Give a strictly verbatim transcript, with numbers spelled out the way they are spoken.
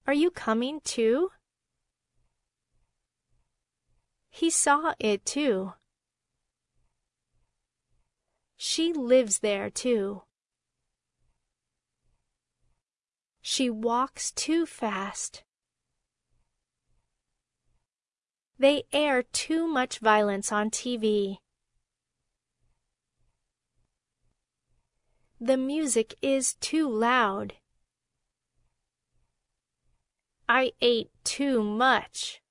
Are you coming too? He saw it too. She lives there too. She walks too fast. They air too much violence on T V. The music is too loud. I ate too much.